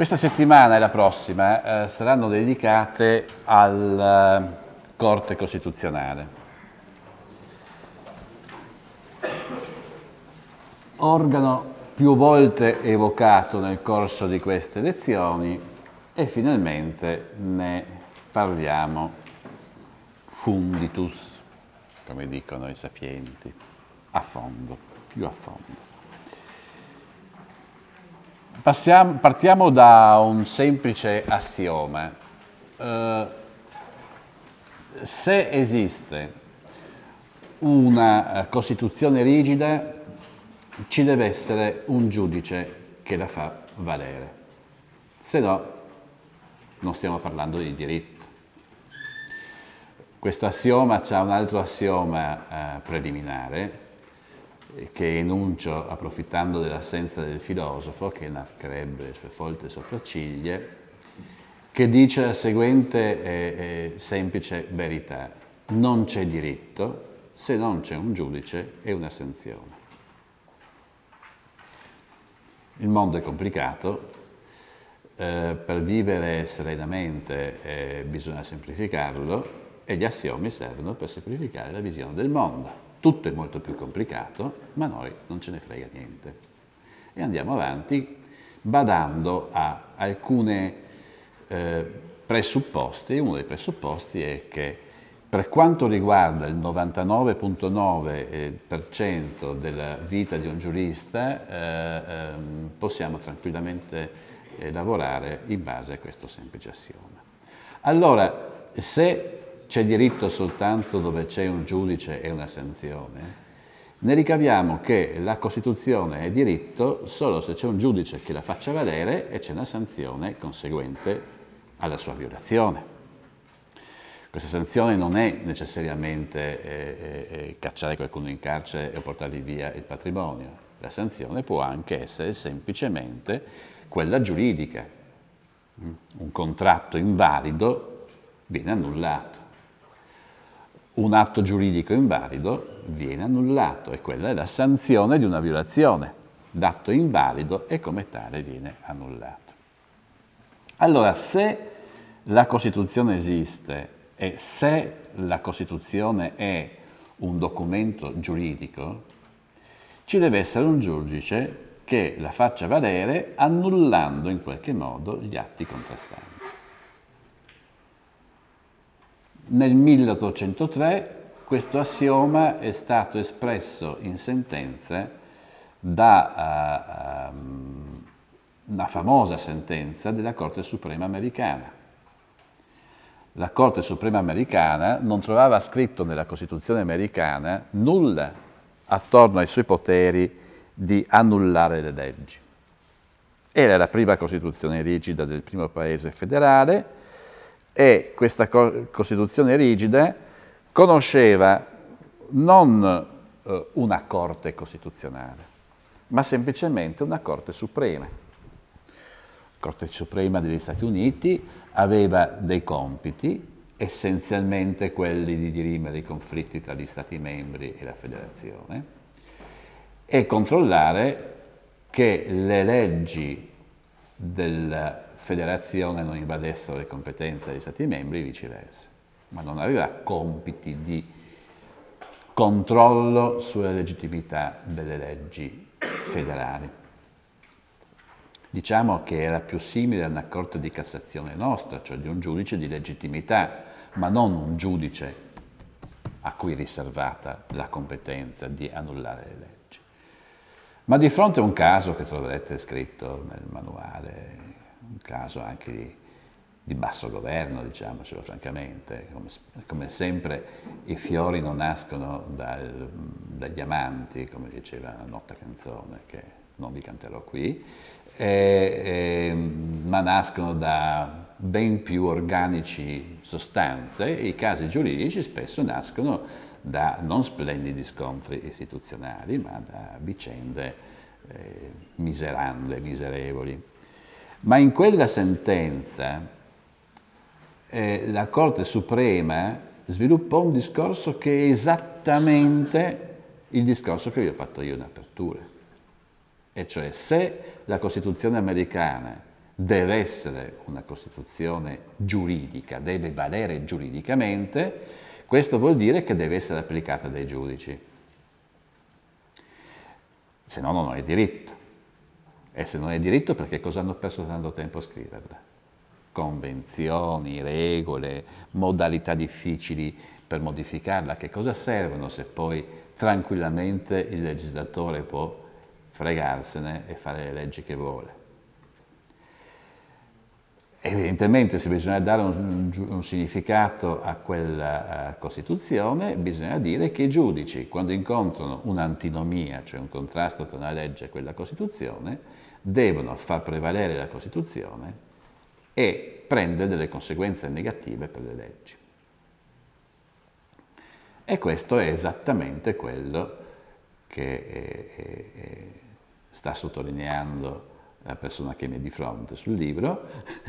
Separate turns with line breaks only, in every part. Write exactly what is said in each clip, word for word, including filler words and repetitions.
Questa settimana e la prossima eh, saranno dedicate alla Corte Costituzionale, organo più volte evocato nel corso di queste lezioni, e finalmente ne parliamo funditus, come dicono i sapienti, a fondo, più a fondo. Passiamo, partiamo da un semplice assioma. Uh, se esiste una Costituzione rigida, ci deve essere un giudice che la fa valere, se no non stiamo parlando di diritto. Questo assioma ha un altro assioma eh, preliminare, che enuncio approfittando dell'assenza del filosofo, che inarcherebbe le sue folte sopracciglia, che dice la seguente eh, eh, semplice verità: non c'è diritto se non c'è un giudice e una sanzione. Il mondo è complicato, eh, per vivere serenamente eh, bisogna semplificarlo, e gli assiomi servono per semplificare la visione del mondo. Tutto è molto più complicato, ma noi non ce ne frega niente. E andiamo avanti badando a alcuni eh, presupposti. Uno dei presupposti è che per quanto riguarda il novantanove virgola nove per cento della vita di un giurista, eh, eh, possiamo tranquillamente eh, lavorare in base a questo semplice assioma. Allora, se c'è diritto soltanto dove c'è un giudice e una sanzione, ne ricaviamo che la Costituzione è diritto solo se c'è un giudice che la faccia valere e c'è una sanzione conseguente alla sua violazione. Questa sanzione non è necessariamente eh, eh, cacciare qualcuno in carcere e portargli via il patrimonio. La sanzione può anche essere semplicemente quella giuridica. Un contratto invalido viene annullato. Un atto giuridico invalido viene annullato, e quella è la sanzione di una violazione. L'atto invalido e come tale viene annullato. Allora, se la Costituzione esiste e se la Costituzione è un documento giuridico, ci deve essere un giudice che la faccia valere annullando in qualche modo gli atti contrastanti. Nel milleottocentotre questo assioma è stato espresso in sentenze da uh, um, una famosa sentenza della Corte Suprema americana. La Corte Suprema americana non trovava scritto nella Costituzione americana nulla attorno ai suoi poteri di annullare le leggi. Era la prima Costituzione rigida del primo paese federale, e questa Costituzione rigida conosceva non eh, una Corte Costituzionale, ma semplicemente una Corte Suprema. La Corte Suprema degli Stati Uniti aveva dei compiti, essenzialmente quelli di dirimere i conflitti tra gli Stati membri e la Federazione, e controllare che le leggi della Federazione non invadessero le competenze degli Stati membri e viceversa, ma non aveva compiti di controllo sulla legittimità delle leggi federali. Diciamo che era più simile a una Corte di Cassazione nostra, cioè di un giudice di legittimità, ma non un giudice a cui è riservata la competenza di annullare le leggi. Ma di fronte a un caso che troverete scritto nel manuale, un caso anche di, di basso governo, diciamocelo francamente, come, come sempre i fiori non nascono dal, dagli amanti, come diceva una nota canzone che non vi canterò qui, eh, eh, ma nascono da ben più organici sostanze, e i casi giuridici spesso nascono da non splendidi scontri istituzionali, ma da vicende eh, miserande, miserevoli. Ma in quella sentenza eh, la Corte Suprema sviluppò un discorso che è esattamente il discorso che vi ho fatto io in apertura. E cioè, se la Costituzione americana deve essere una Costituzione giuridica, deve valere giuridicamente, questo vuol dire che deve essere applicata dai giudici, se no non è diritto. E se non è diritto, perché cosa hanno perso tanto tempo a scriverla? Convenzioni, regole, modalità difficili per modificarla, che cosa servono se poi tranquillamente il legislatore può fregarsene e fare le leggi che vuole? Evidentemente, se bisogna dare un, un, un significato a quella uh, Costituzione, bisogna dire che i giudici, quando incontrano un'antinomia, cioè un contrasto tra una legge e quella Costituzione, devono far prevalere la Costituzione e prendere delle conseguenze negative per le leggi. E questo è esattamente quello che è, è, è, sta sottolineando la persona che mi è di fronte sul libro,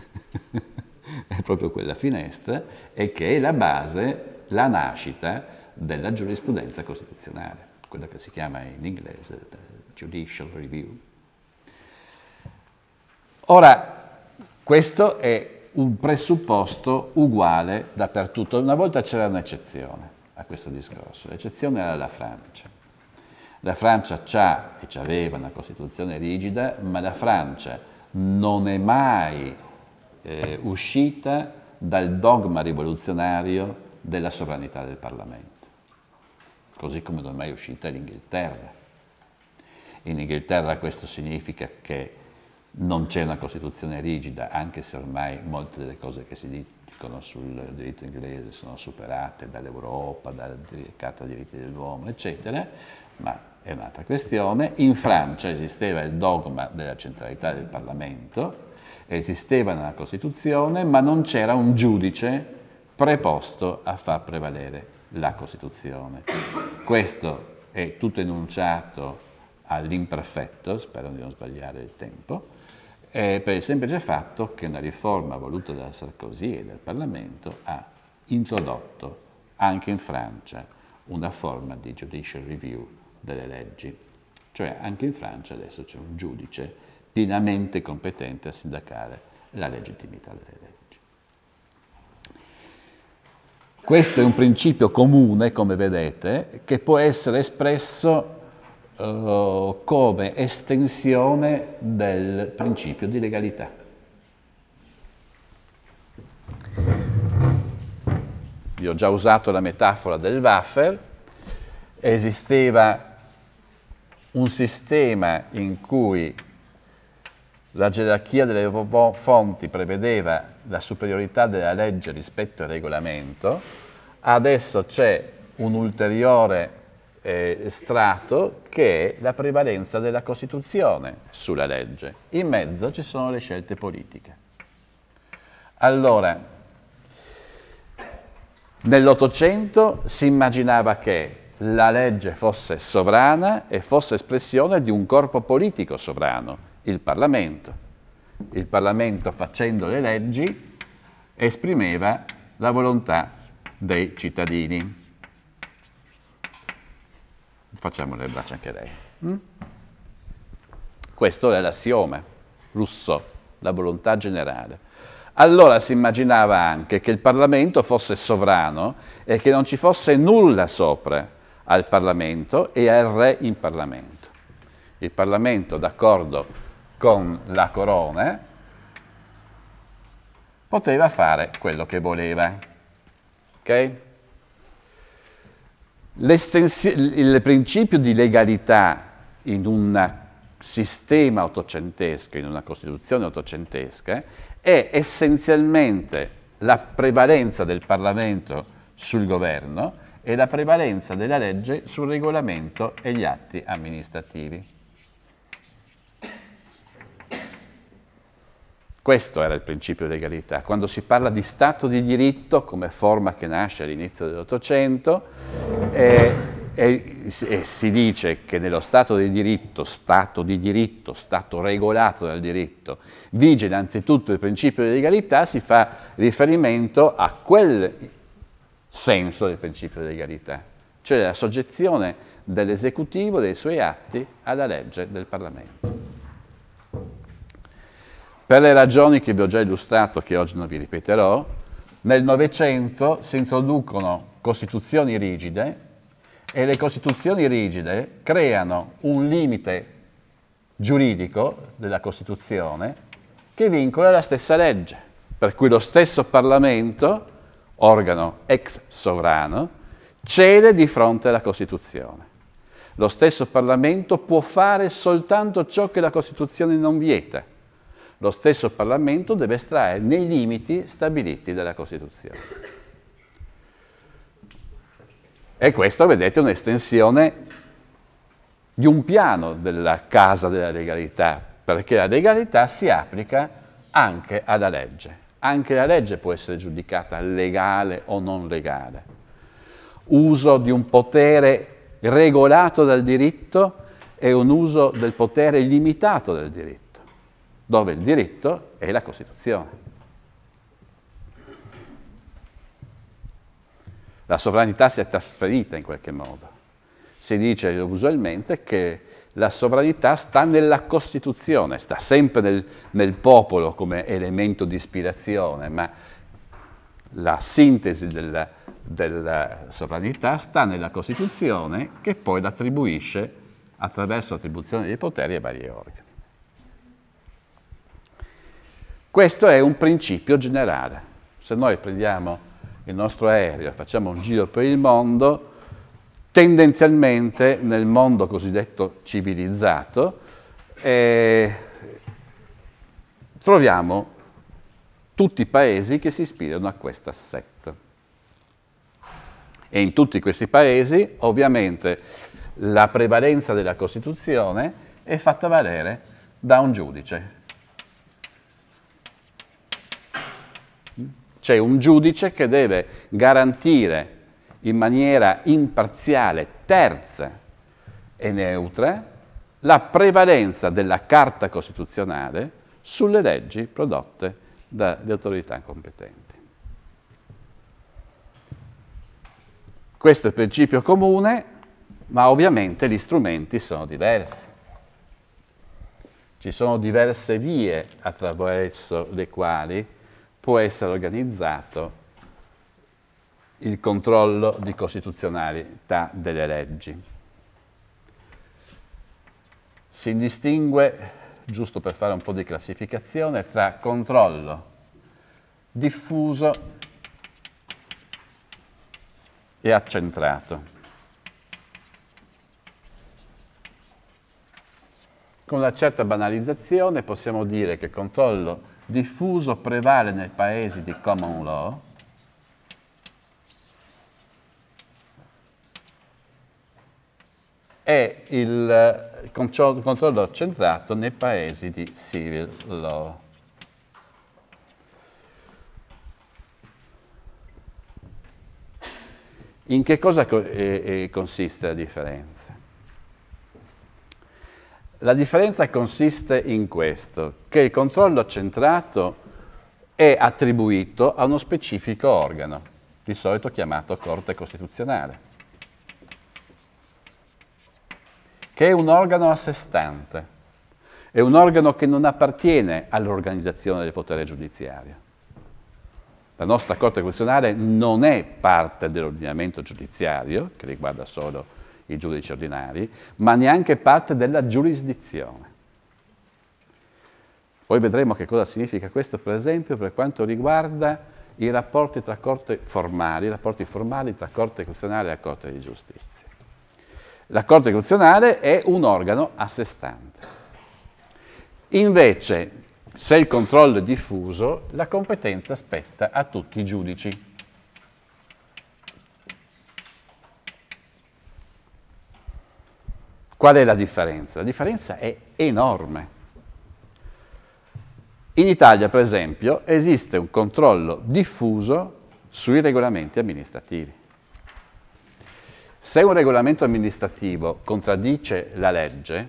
è proprio quella finestra, e che è la base, la nascita della giurisprudenza costituzionale, quella che si chiama in inglese judicial review. Ora, questo è un presupposto uguale dappertutto. Una volta c'era un'eccezione a questo discorso, l'eccezione era la Francia. La Francia c'ha e c'aveva una Costituzione rigida, ma la Francia non è mai eh, uscita dal dogma rivoluzionario della sovranità del Parlamento, così come non è mai uscita l'Inghilterra. In Inghilterra questo significa che non c'è una Costituzione rigida, anche se ormai molte delle cose che si dicono sul diritto inglese sono superate dall'Europa, dalla Carta dei diritti dell'uomo, eccetera, ma è un'altra questione. In Francia esisteva il dogma della centralità del Parlamento, esisteva nella Costituzione, ma non c'era un giudice preposto a far prevalere la Costituzione. Questo è tutto enunciato all'imperfetto, spero di non sbagliare il tempo, eh, per il semplice fatto che una riforma voluta da Sarkozy e dal Parlamento ha introdotto anche in Francia una forma di judicial review delle leggi, cioè anche in Francia adesso c'è un giudice pienamente competente a sindacare la legittimità delle leggi. Questo è un principio comune, come vedete, che può essere espresso uh, come estensione del principio di legalità. Io ho già usato la metafora del wafer. Esisteva un sistema in cui la gerarchia delle fonti prevedeva la superiorità della legge rispetto al regolamento, adesso c'è un ulteriore eh, strato che è la prevalenza della Costituzione sulla legge. In mezzo ci sono le scelte politiche. Allora, nell'Ottocento si immaginava che la legge fosse sovrana e fosse espressione di un corpo politico sovrano, il Parlamento. Il Parlamento, facendo le leggi, esprimeva la volontà dei cittadini. Facciamo le braccia anche lei. Mm? Questo è l'assioma, Rousseau, la volontà generale. Allora si immaginava anche che il Parlamento fosse sovrano e che non ci fosse nulla sopra al Parlamento e al re in Parlamento. Il Parlamento, d'accordo con la corona, poteva fare quello che voleva. Okay? Il principio di legalità in un sistema ottocentesco, in una Costituzione ottocentesca, è essenzialmente la prevalenza del Parlamento sul governo e la prevalenza della legge sul regolamento e gli atti amministrativi. Questo era il principio di legalità. Quando si parla di Stato di diritto come forma che nasce all'inizio dell'Ottocento, eh, e, e si dice che nello Stato di diritto, Stato di diritto, Stato regolato dal diritto, vige innanzitutto il principio di legalità, si fa riferimento a quel senso del principio di legalità, cioè la soggezione dell'esecutivo, dei suoi atti, alla legge del Parlamento. Per le ragioni che vi ho già illustrato, che oggi non vi ripeterò, nel Novecento si introducono costituzioni rigide e le costituzioni rigide creano un limite giuridico della Costituzione che vincola la stessa legge, per cui lo stesso Parlamento, organo ex sovrano, cede di fronte alla Costituzione. Lo stesso Parlamento può fare soltanto ciò che la Costituzione non vieta. Lo stesso Parlamento deve stare nei limiti stabiliti dalla Costituzione. E questo, vedete, è un'estensione di un piano della casa della legalità, perché la legalità si applica anche alla legge. Anche la legge può essere giudicata legale o non legale. Uso di un potere regolato dal diritto e un uso del potere limitato dal diritto, dove il diritto è la Costituzione. La sovranità si è trasferita in qualche modo. Si dice usualmente che la sovranità sta nella Costituzione, sta sempre nel, nel popolo come elemento di ispirazione, ma la sintesi della, della sovranità sta nella Costituzione, che poi l'attribuisce attraverso l'attribuzione dei poteri ai vari organi. Questo è un principio generale. Se noi prendiamo il nostro aereo e facciamo un giro per il mondo, tendenzialmente nel mondo cosiddetto civilizzato eh, troviamo tutti i paesi che si ispirano a questo assetto. E in tutti questi paesi, ovviamente, la prevalenza della Costituzione è fatta valere da un giudice. C'è un giudice che deve garantire in maniera imparziale, terza e neutra la prevalenza della Carta Costituzionale sulle leggi prodotte dalle autorità competenti. Questo è il principio comune, ma ovviamente gli strumenti sono diversi. Ci sono diverse vie attraverso le quali può essere organizzato il controllo di costituzionalità delle leggi. Si distingue, giusto per fare un po' di classificazione, tra controllo diffuso e accentrato. Con una certa banalizzazione possiamo dire che il controllo diffuso prevale nei paesi di common law, e il controllo centrato nei paesi di civil law. In che cosa consiste la differenza? La differenza consiste in questo, che il controllo centrato è attribuito a uno specifico organo, di solito chiamato Corte Costituzionale, che è un organo a sé stante, è un organo che non appartiene all'organizzazione del potere giudiziario. La nostra Corte Costituzionale non è parte dell'ordinamento giudiziario, che riguarda solo i giudici ordinari, ma neanche parte della giurisdizione. Poi vedremo che cosa significa questo, per esempio, per quanto riguarda i rapporti tra corte formali, i rapporti formali tra Corte Costituzionale e la Corte di Giustizia. La Corte Costituzionale è un organo a sé stante. Invece, se il controllo è diffuso, la competenza spetta a tutti i giudici. Qual è la differenza? La differenza è enorme. In Italia, per esempio, esiste un controllo diffuso sui regolamenti amministrativi. Se un regolamento amministrativo contraddice la legge,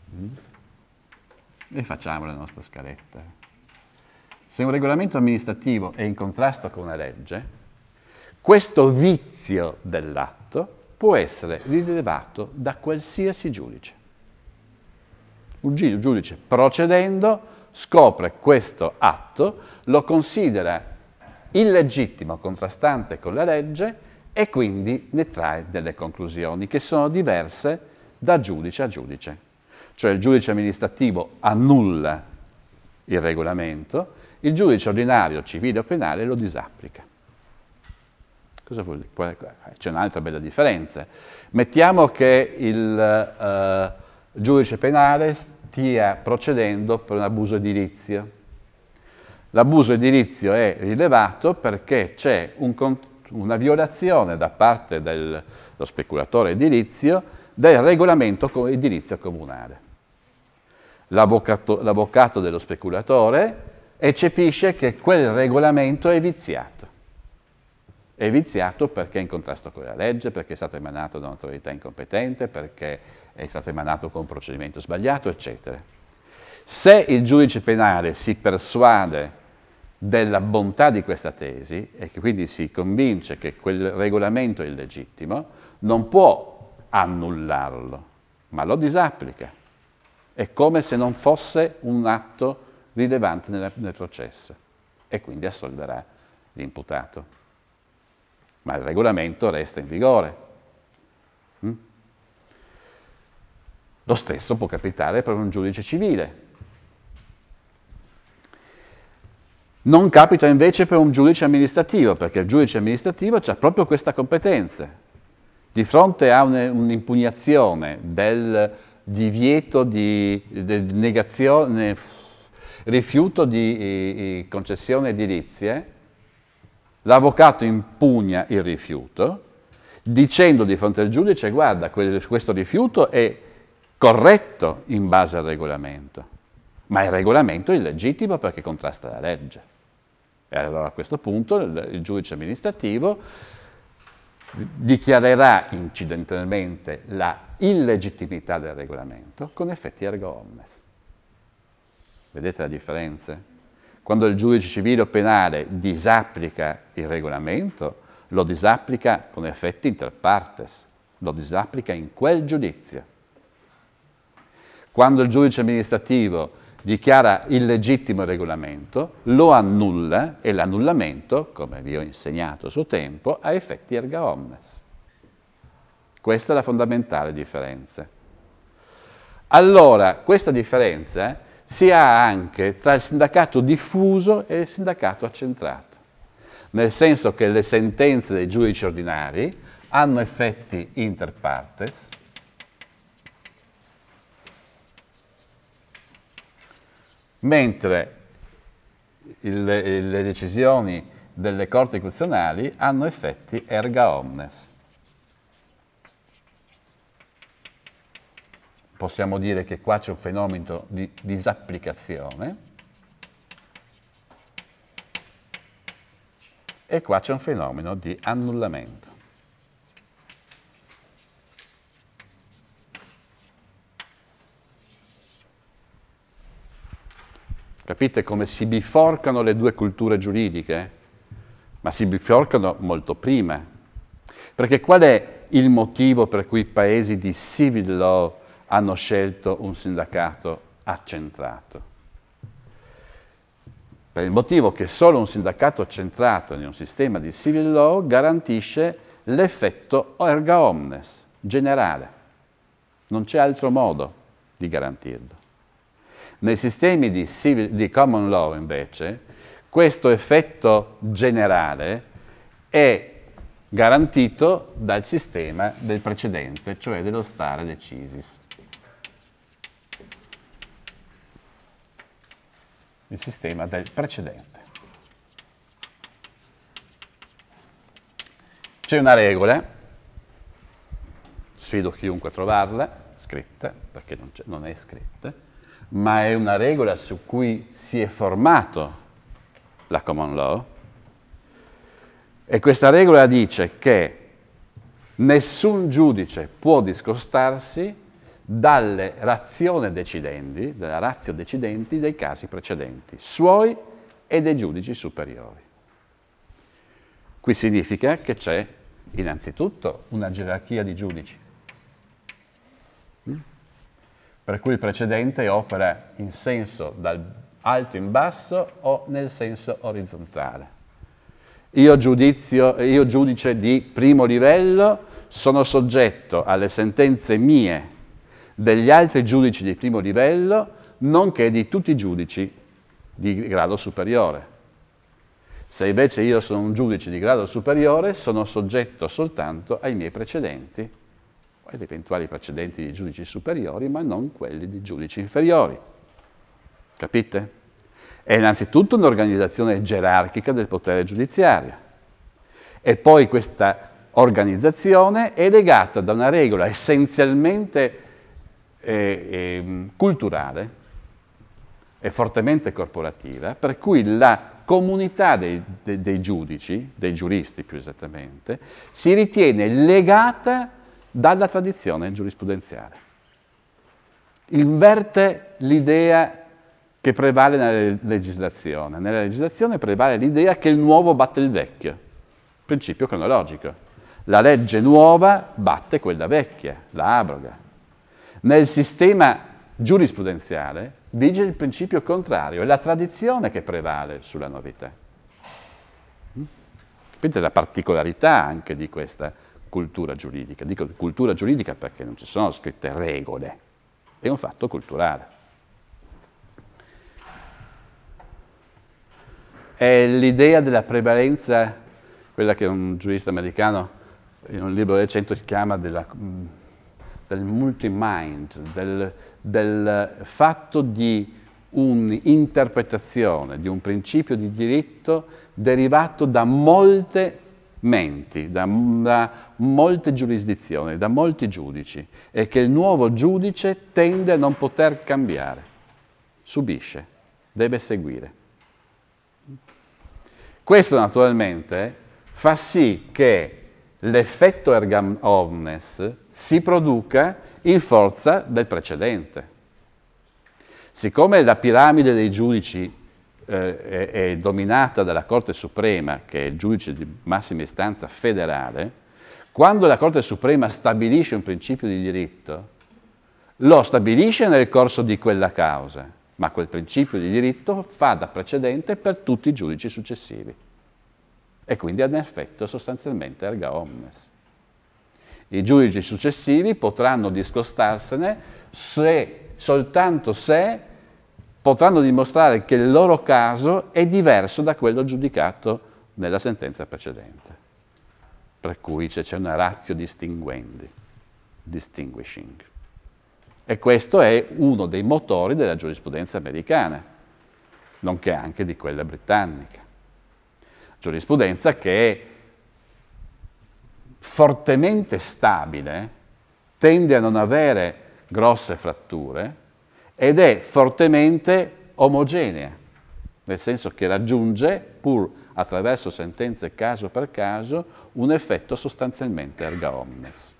e facciamo la nostra scaletta. Se un regolamento amministrativo è in contrasto con una legge, questo vizio dell'atto può essere rilevato da qualsiasi giudice. Un giudice, procedendo, scopre questo atto, lo considera illegittimo, contrastante con la legge e quindi ne trae delle conclusioni che sono diverse da giudice a giudice. Cioè il giudice amministrativo annulla il regolamento, il giudice ordinario, civile o penale, lo disapplica. Cosa vuol dire? C'è un'altra bella differenza. Mettiamo che il eh, giudice penale stia procedendo per un abuso edilizio. L'abuso edilizio è rilevato perché c'è un, una violazione da parte dello speculatore edilizio del regolamento edilizio comunale. L'avvocato, l'avvocato dello speculatore eccepisce che quel regolamento è viziato. È viziato perché è in contrasto con la legge, perché è stato emanato da un'autorità incompetente, perché è stato emanato con un procedimento sbagliato, eccetera. Se il giudice penale si persuade della bontà di questa tesi e che quindi si convince che quel regolamento è illegittimo, non può annullarlo, ma lo disapplica. È come se non fosse un atto rilevante nel, nel processo e quindi assolverà l'imputato. Ma il regolamento resta in vigore. Mm? Lo stesso può capitare per un giudice civile. Non capita invece per un giudice amministrativo, perché il giudice amministrativo ha proprio questa competenza. Di fronte a un'impugnazione del divieto di, di negazione, rifiuto di, di concessione edilizie, l'avvocato impugna il rifiuto dicendo di fronte al giudice: guarda, questo rifiuto è corretto in base al regolamento, ma il regolamento è illegittimo perché contrasta la legge. E allora a questo punto il, il giudice amministrativo dichiarerà incidentalmente la illegittimità del regolamento con effetti erga omnes. Vedete la differenza? Quando il giudice civile o penale disapplica il regolamento, lo disapplica con effetti inter partes, lo disapplica in quel giudizio. Quando il giudice amministrativo dichiara illegittimo il regolamento, lo annulla e l'annullamento, come vi ho insegnato a suo tempo, ha effetti erga omnes. Questa è la fondamentale differenza. Allora, questa differenza si ha anche tra il sindacato diffuso e il sindacato accentrato, nel senso che le sentenze dei giudici ordinari hanno effetti inter partes, mentre il, le decisioni delle corti costituzionali hanno effetti erga omnes. Possiamo dire che qua c'è un fenomeno di disapplicazione e qua c'è un fenomeno di annullamento. Capite come si biforcano le due culture giuridiche? Ma si biforcano molto prima. Perché qual è il motivo per cui i paesi di civil law hanno scelto un sindacato accentrato? Per il motivo che solo un sindacato accentrato in un sistema di civil law garantisce l'effetto erga omnes, generale. Non c'è altro modo di garantirlo. Nei sistemi di, civil, di common law, invece, questo effetto generale è garantito dal sistema del precedente, cioè dello stare decisis. Il sistema del precedente. C'è una regola, sfido chiunque a trovarla, scritta, perché non, non è scritta, ma è una regola su cui si è formato la common law, e questa regola dice che nessun giudice può discostarsi dalle razione decidendi, dalla ratio decidenti dei casi precedenti, suoi e dei giudici superiori. Qui significa che c'è innanzitutto una gerarchia di giudici, per cui il precedente opera in senso dal alto in basso o nel senso orizzontale. Io, giudizio, io giudice di primo livello sono soggetto alle sentenze mie degli altri giudici di primo livello, nonché di tutti i giudici di grado superiore. Se invece io sono un giudice di grado superiore, sono soggetto soltanto ai miei precedenti, o agli eventuali precedenti di giudici superiori, ma non quelli di giudici inferiori. Capite? È innanzitutto un'organizzazione gerarchica del potere giudiziario. E poi questa organizzazione è legata da una regola essenzialmente eh, eh, culturale e fortemente corporativa, per cui la comunità dei, dei, dei giudici, dei giuristi più esattamente, si ritiene legata dalla tradizione giurisprudenziale. Inverte l'idea che prevale nella legislazione. Nella legislazione prevale l'idea che il nuovo batte il vecchio, principio cronologico. La legge nuova batte quella vecchia, la abroga. Nel sistema giurisprudenziale vige il principio contrario, è la tradizione che prevale sulla novità. Capite la particolarità anche di questa cultura giuridica? Dico cultura giuridica perché non ci sono scritte regole, è un fatto culturale. È l'idea della prevalenza, quella che un giurista americano in un libro recente chiama della, del multi-mind, del, del fatto di un'interpretazione di un principio di diritto derivato da molte menti, da, da molte giurisdizioni, da molti giudici, e che il nuovo giudice tende a non poter cambiare, subisce, deve seguire. Questo naturalmente fa sì che l'effetto erga omnes si produca in forza del precedente. Siccome la piramide dei giudici eh, è, è dominata dalla Corte Suprema, che è il giudice di massima istanza federale, quando la Corte Suprema stabilisce un principio di diritto, lo stabilisce nel corso di quella causa, ma quel principio di diritto fa da precedente per tutti i giudici successivi e quindi ha un effetto sostanzialmente erga omnes. I giudici successivi potranno discostarsene se, soltanto se potranno dimostrare che il loro caso è diverso da quello giudicato nella sentenza precedente. Per cui c'è una ratio distinguendi, distinguishing. E questo è uno dei motori della giurisprudenza americana, nonché anche di quella britannica. Giurisprudenza che è fortemente stabile, tende a non avere grosse fratture ed è fortemente omogenea, nel senso che raggiunge, pur attraverso sentenze caso per caso, un effetto sostanzialmente erga omnes.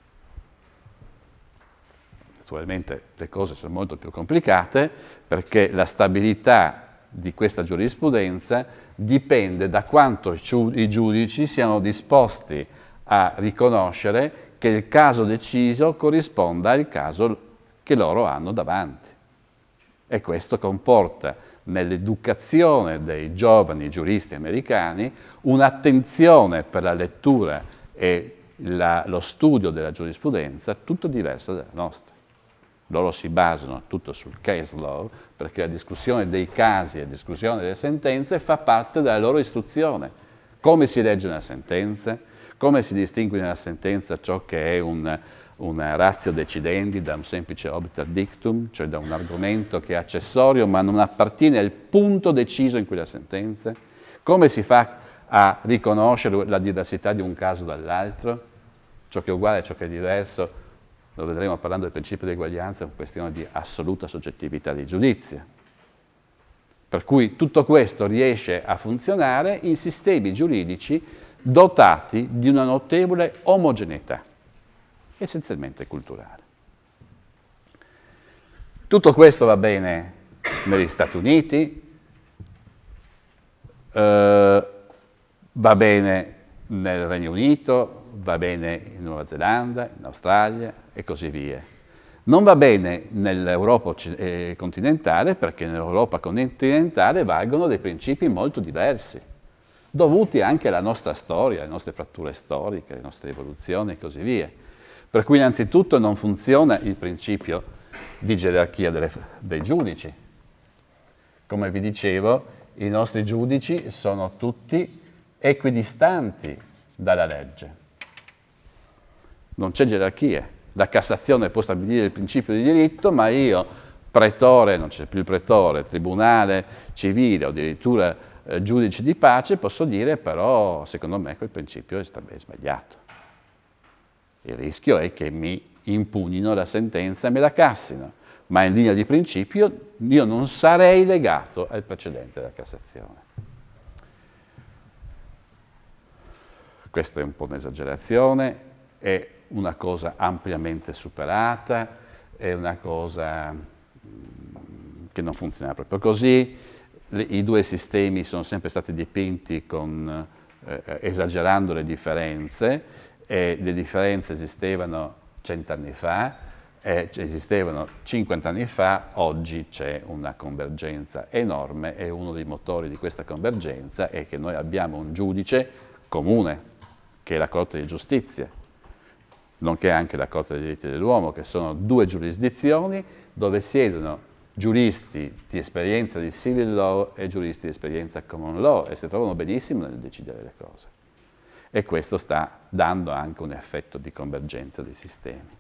Naturalmente le cose sono molto più complicate perché la stabilità di questa giurisprudenza dipende da quanto i giudici siano disposti a riconoscere che il caso deciso corrisponda al caso che loro hanno davanti. E questo comporta nell'educazione dei giovani giuristi americani un'attenzione per la lettura e la, lo studio della giurisprudenza tutto diversa dalla nostra. Loro si basano tutto sul case law perché la discussione dei casi e la discussione delle sentenze fa parte della loro istruzione. Come si legge una sentenza, come si distingue nella sentenza ciò che è un, una ratio decidendi da un semplice obiter dictum, cioè da un argomento che è accessorio ma non appartiene al punto deciso in quella sentenza, come si fa a riconoscere la diversità di un caso dall'altro, ciò che è uguale e ciò che è diverso. Lo vedremo parlando del principio di eguaglianza, è una questione di assoluta soggettività di giudizio. Per cui tutto questo riesce a funzionare in sistemi giuridici dotati di una notevole omogeneità, essenzialmente culturale. Tutto questo va bene negli Stati Uniti, eh, va bene nel Regno Unito, va bene in Nuova Zelanda, in Australia e così via. Non va bene nell'Europa eh, continentale perché nell'Europa continentale valgono dei principi molto diversi, dovuti anche alla nostra storia, alle nostre fratture storiche, alle nostre evoluzioni e così via. Per cui innanzitutto non funziona il principio di gerarchia delle, dei giudici. Come vi dicevo, i nostri giudici sono tutti equidistanti dalla legge. Non c'è gerarchia. La Cassazione può stabilire il principio di diritto, ma io, pretore, non c'è più il pretore, tribunale civile o addirittura eh, giudice di pace, posso dire però, secondo me, quel principio è sbagliato. Il rischio è che mi impugnino la sentenza e me la cassino, ma in linea di principio io non sarei legato al precedente della Cassazione. Questa è un po' un'esagerazione, è una cosa ampiamente superata, è una cosa che non funziona proprio così. Le, I due sistemi sono sempre stati dipinti con, eh, esagerando le differenze, e le differenze esistevano cent'anni fa, eh, esistevano cinquanta anni fa, oggi c'è una convergenza enorme e uno dei motori di questa convergenza è che noi abbiamo un giudice comune, che è la Corte di Giustizia, nonché anche la Corte dei diritti dell'uomo, che sono due giurisdizioni dove siedono giuristi di esperienza di civil law e giuristi di esperienza common law e si trovano benissimo nel decidere le cose. E questo sta dando anche un effetto di convergenza dei sistemi.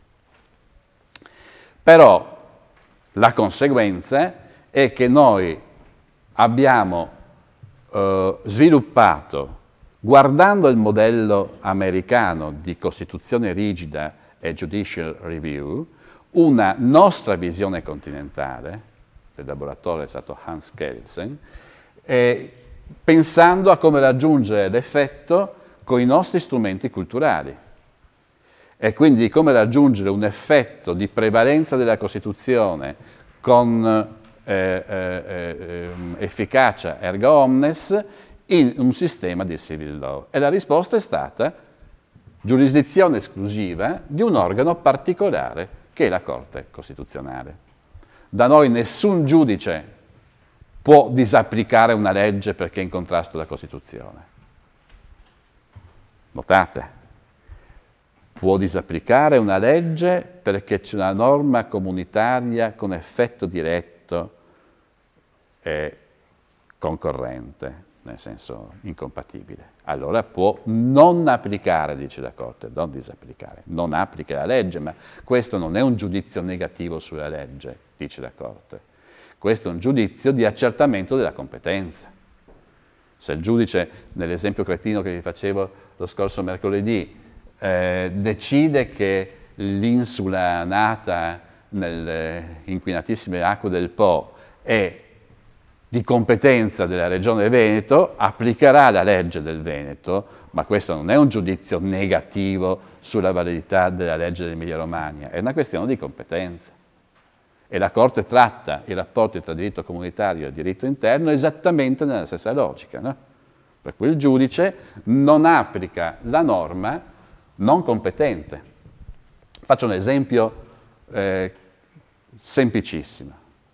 Però la conseguenza è che noi abbiamo eh, sviluppato, guardando il modello americano di Costituzione rigida e judicial review, una nostra visione continentale, il laboratore è stato Hans Kelsen, eh, pensando a come raggiungere l'effetto con i nostri strumenti culturali e quindi come raggiungere un effetto di prevalenza della Costituzione con eh, eh, efficacia erga omnes in un sistema di civil law. E la risposta è stata giurisdizione esclusiva di un organo particolare che è la Corte Costituzionale. Da noi nessun giudice può disapplicare una legge perché è in contrasto alla Costituzione. Notate, può disapplicare una legge perché c'è una norma comunitaria con effetto diretto e concorrente, nel senso incompatibile. Allora può non applicare, dice la Corte, non disapplicare, non applica la legge, ma questo non è un giudizio negativo sulla legge, dice la Corte. Questo è un giudizio di accertamento della competenza. Se il giudice, nell'esempio cretino che vi facevo lo scorso mercoledì, eh, decide che l'insula nata nelle inquinatissime acque del Po è di competenza della Regione Veneto, applicherà la legge del Veneto, ma questo non è un giudizio negativo sulla validità della legge dell'Emilia-Romagna, è una questione di competenza. E la Corte tratta i rapporti tra diritto comunitario e diritto interno esattamente nella stessa logica, no? Per cui il giudice non applica la norma non competente. Faccio un esempio eh, semplicissimo.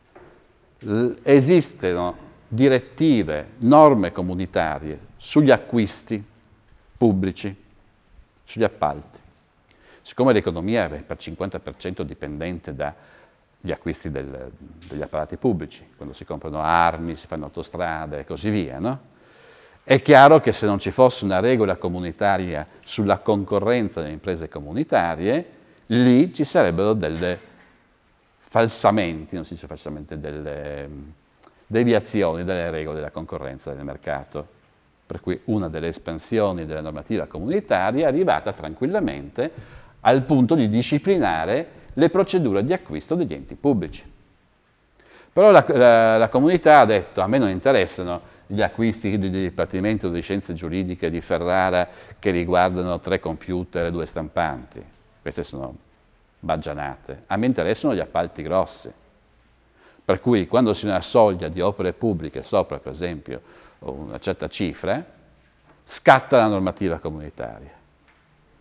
Esistono direttive, norme comunitarie sugli acquisti pubblici, sugli appalti. Siccome l'economia è per cinquanta per cento dipendente dagli acquisti del, degli apparati pubblici, quando si comprano armi, si fanno autostrade e così via, no? È chiaro che se non ci fosse una regola comunitaria sulla concorrenza delle imprese comunitarie, lì ci sarebbero delle falsamenti, non si dice falsamente, delle deviazioni dalle regole della concorrenza del mercato. Per cui una delle espansioni della normativa comunitaria è arrivata tranquillamente al punto di disciplinare le procedure di acquisto degli enti pubblici. Però la, la, la comunità ha detto: a me non interessano gli acquisti del Dipartimento di Scienze Giuridiche di Ferrara che riguardano tre computer e due stampanti. Queste sono baggianate. A me interessano gli appalti grossi. Per cui quando si ha una soglia di opere pubbliche sopra, per esempio, una certa cifra, scatta la normativa comunitaria.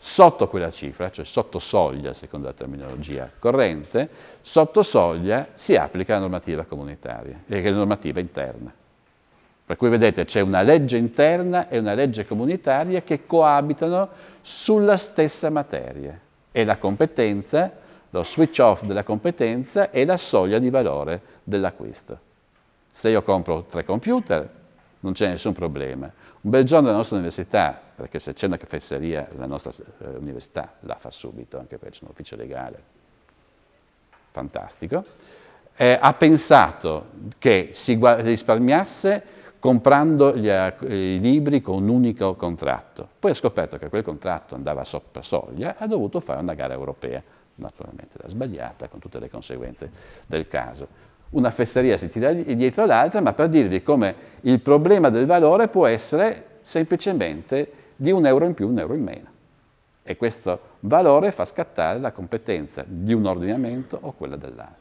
Sotto quella cifra, cioè sotto soglia, secondo la terminologia corrente, sotto soglia si applica la normativa comunitaria, e la normativa interna. Per cui vedete c'è una legge interna e una legge comunitaria che coabitano sulla stessa materia. E la competenza, lo switch off della competenza è la soglia di valore dell'acquisto. Se io compro tre computer non c'è nessun problema. Un bel giorno la nostra università, perché se c'è una fesseria la nostra eh, università la fa subito, anche perché c'è un ufficio legale fantastico, eh, ha pensato che si risparmiasse comprando gli, i libri con un unico contratto. Poi ha scoperto che quel contratto andava sopra soglia, ha dovuto fare una gara europea, naturalmente l'ha sbagliata, con tutte le conseguenze del caso. Una fesseria si tira dietro l'altra, ma per dirvi come il problema del valore può essere semplicemente di un euro in più, un euro in meno. E questo valore fa scattare la competenza di un ordinamento o quella dell'altro.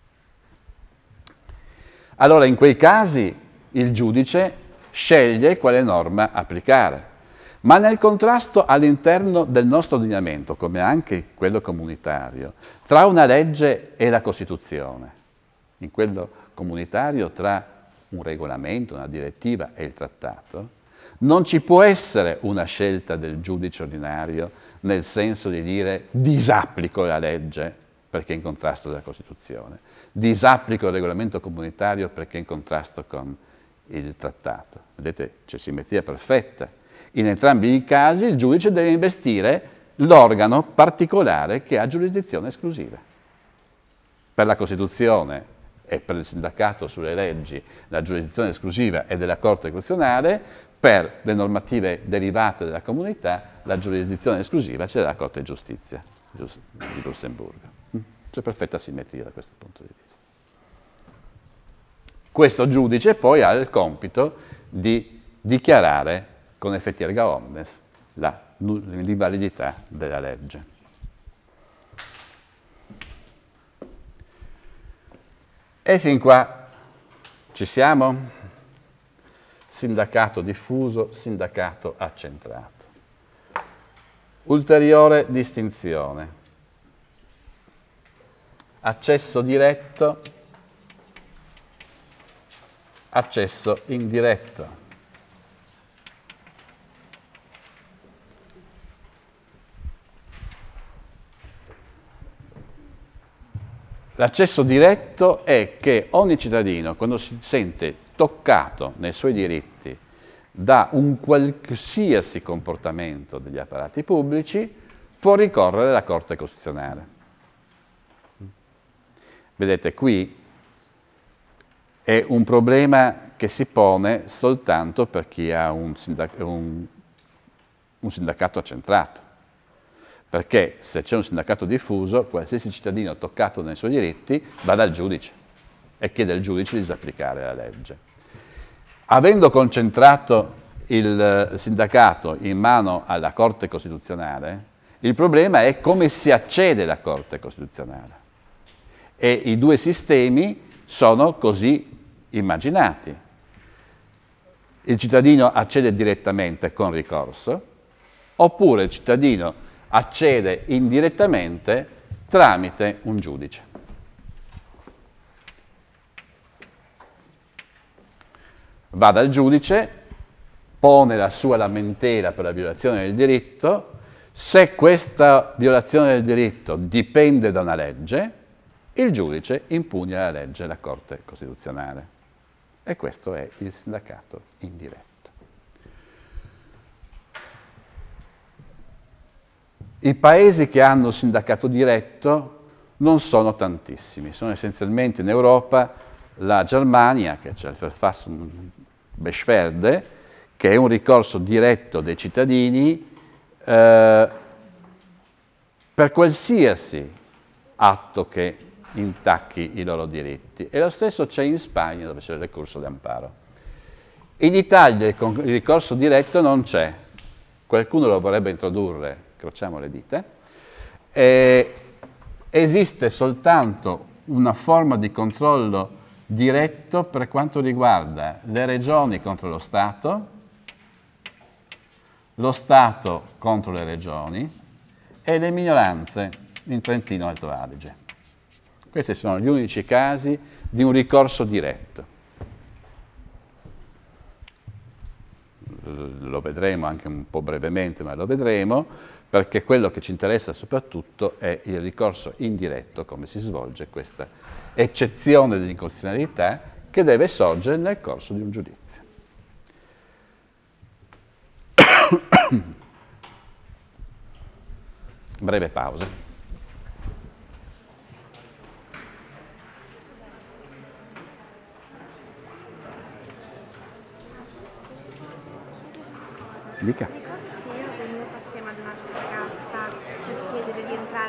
Allora, in quei casi il giudice sceglie quale norma applicare. Ma nel contrasto all'interno del nostro ordinamento, come anche quello comunitario, tra una legge e la Costituzione, in quello comunitario tra un regolamento, una direttiva e il trattato, non ci può essere una scelta del giudice ordinario nel senso di dire disapplico la legge perché è in contrasto con la Costituzione, disapplico il regolamento comunitario perché è in contrasto con il trattato. Vedete, c'è simmetria perfetta. In entrambi i casi il giudice deve investire l'organo particolare che ha giurisdizione esclusiva. Per la Costituzione e per il sindacato sulle leggi la giurisdizione esclusiva è della Corte Costituzionale, per le normative derivate dalla comunità la giurisdizione esclusiva c'è della Corte di Giustizia di Lussemburgo. C'è perfetta simmetria da questo punto di vista. Questo giudice poi ha il compito di dichiarare con effetti erga omnes l'invalidità della legge. E fin qua ci siamo? Sindacato diffuso, sindacato accentrato. Ulteriore distinzione. Accesso diretto, accesso indiretto. L'accesso diretto è che ogni cittadino, quando si sente toccato nei suoi diritti da un qualsiasi comportamento degli apparati pubblici, può ricorrere alla Corte Costituzionale. Vedete, qui è un problema che si pone soltanto per chi ha un, sindac- un, un sindacato accentrato. Perché se c'è un sindacato diffuso, qualsiasi cittadino toccato nei suoi diritti va dal giudice e chiede al giudice di disapplicare la legge. Avendo concentrato il sindacato in mano alla Corte Costituzionale, il problema è come si accede alla Corte Costituzionale. E i due sistemi sono così immaginati. Il cittadino accede direttamente con ricorso, oppure il cittadino accede indirettamente tramite un giudice. Va dal giudice, pone la sua lamentela per la violazione del diritto, se questa violazione del diritto dipende da una legge, il giudice impugna la legge alla Corte Costituzionale. E questo è il sindacato indiretto. I paesi che hanno sindacato diretto non sono tantissimi, sono essenzialmente in Europa la Germania, che c'è il Verfassungsbeschwerde, che è un ricorso diretto dei cittadini eh, per qualsiasi atto che intacchi i loro diritti. E lo stesso c'è in Spagna, dove c'è il ricorso di amparo. In Italia il ricorso diretto non c'è. Qualcuno lo vorrebbe introdurre, incrociamo le dita. Eh, esiste soltanto una forma di controllo diretto per quanto riguarda le regioni contro lo Stato, lo Stato contro le regioni e le minoranze in Trentino Alto Adige. Questi sono gli unici casi di un ricorso diretto. Lo vedremo anche un po' brevemente, ma lo vedremo, perché quello che ci interessa soprattutto è il ricorso indiretto, come si svolge questa eccezione di incostituzionalità che deve sorgere nel corso di un giudizio. Breve pausa. Dica.